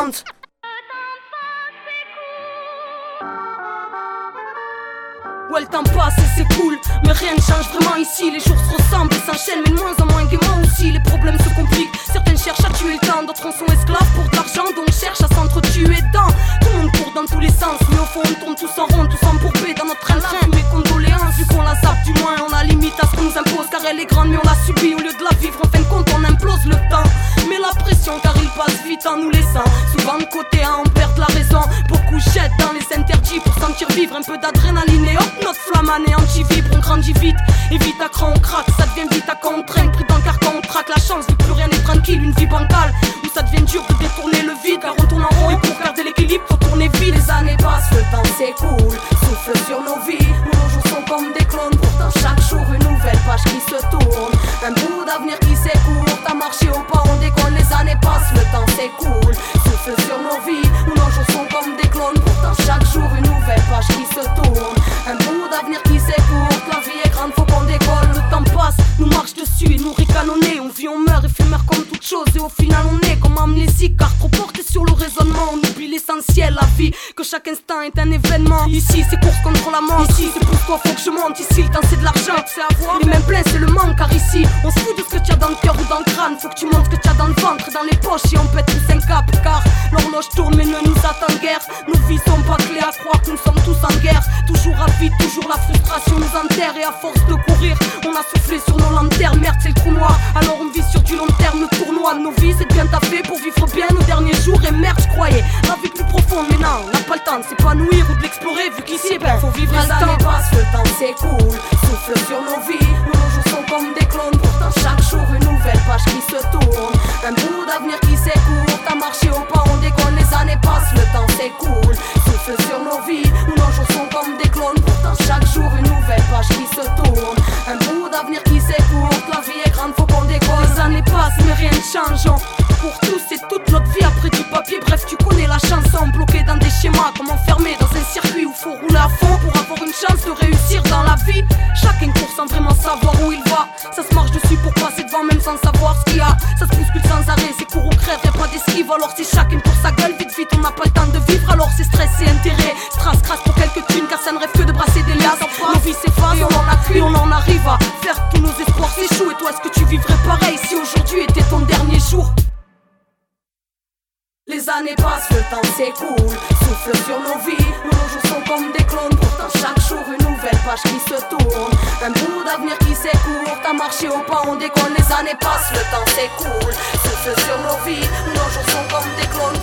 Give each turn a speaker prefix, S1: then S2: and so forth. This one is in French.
S1: compte. Ouais, le temps passe et c'est cool, mais rien ne change vraiment ici. Les jours se ressemblent et s'enchaînent, mais de moins en moins gaiement aussi. Les problèmes se compliquent, certaines cherchent à tuer le temps, d'autres en sont esclaves pour de l'argent, donc cherchent à s'entretuer dedans. Tout le monde court dans tous les sens, mais au fond on tourne tous en rond, tous embourbés dans notre train-train. Mes condoléances, vu qu'on la zappe du moins, on la limite à ce qu'on nous impose, car elle est grande mais on la subit. Au lieu de la vivre, en fin de compte on implose le temps. Mais la pression car il passe vite en nous laissant souvent de côté à en perdre la raison. Beaucoup jettent dans les interdits pour sentir vivre un peu d'adrénaline et hop, notre flamme anéantie vibre, on grandit vite. Et vite à cran on craque, ça devient vite à contraindre. Pris dans le carcan on traque la chance, vu que plus rien n'est tranquille. Une vie bancale, où ça devient dur de détourner le vide. Car on tourne en rond et pour garder l'équilibre, faut tourner vite. Les années passent, le temps s'écoule, souffle sur nos vies. Nos jours sont comme des clones, pourtant chaque jour une nouvelle page qui se tourne. Un bout d'avenir qui s'écoule, t'as marché au pas, on déconne. Les années passent, le temps s'écoule, souffle sur nos vies. Nos jours sont comme des clones, pourtant chaque jour une nouvelle page qui se tourne. Un bout d'avenir qui s'écoule, la vie est grande, faut qu'on décolle. Le temps passe, nous marche dessus et nous ricanonner. On vit, on meurt, éphémère comme toute chose. Et au final on est comme amnésique, car trop porté sur le raisonnement. On oublie l'essentiel, la vie, que chaque instant est un événement. Ici c'est course contre la montre, ici c'est pour toi faut que je monte. Ici le temps c'est de l'argent, c'est avoir. Les mêmes pleins c'est le manque, car ici on se fout de ce que tu as dans le cœur ou dans le crâne. Faut que tu montres ce que tu as dans le ventre et dans les poches. Et on pète tous un cap, car l'horloge tourne mais ne nous attend guère. Nos vies sont pas clés à croire que nous sommes tous en guerre. Toujours rapide, toujours la frustration nous enterre. Et à force de courir, on a soufflé sur nos lanternes. Merde c'est le trou noir, alors on vit sur du long terme. Le tournoi de nos vies c'est de bien taffé pour vivre bien nos derniers jours. Et merde je croyais la vie plus profonde, mais non, on n'a pas le temps de s'épanouir ou de l'explorer. Vu qu'ici ben faut vivre le temps. Les années passent, le temps s'écoule, souffle sur nos vies. Nos jours sont comme des clones, pourtant chaque jour une nouvelle page qui se tourne. Un bout d'avenir qui s'écoule, t'as marché au pas, on déconne. Les années passent, le temps s'écoule, souffle sur nos vies. Nos jours sont comme des clones, pourtant chaque jour une nouvelle page qui se tourne. Un bout d'avenir qui s'écoule, la vie est grande, faut qu'on décolle. Les années passent mais rien ne change, pour tous c'est toute notre vie après du papier. Bref tu connais la chanson, bloqué dans des schémas, comme enfermé dans un circuit où faut rouler à fond pour avoir une chance de réussir dans la vie. Chacun court sans vraiment savoir où il va, ça se marche dessus pour passer devant même sans savoir ce qu'il y a. Ça se bouscule sans arrêt, c'est court ou crève, y'a pas d'esquive. Alors c'est chacun pour sa gueule, vite vite on n'a pas le temps de vivre. Alors c'est stress et intérêt, strass crasse pour quelques thunes, car ça ne rêve que de brasser des liasses. Nos vies s'effacent et on en a qu'une, on en arrive à faire tous nos espoirs s'échouent. Et toi est-ce que tu vivrais pareil si aujourd'hui était ton dernier jour? Les années passent, le temps s'écoule, souffle sur nos vies. Nos jours sont comme des clones, pourtant chaque jour une nouvelle page qui se tourne. Un bout d'avenir qui s'écoule, t'as marché au pas, on déconne. Les années passent, le temps s'écoule, souffle sur nos vies. Nos jours sont comme des clones,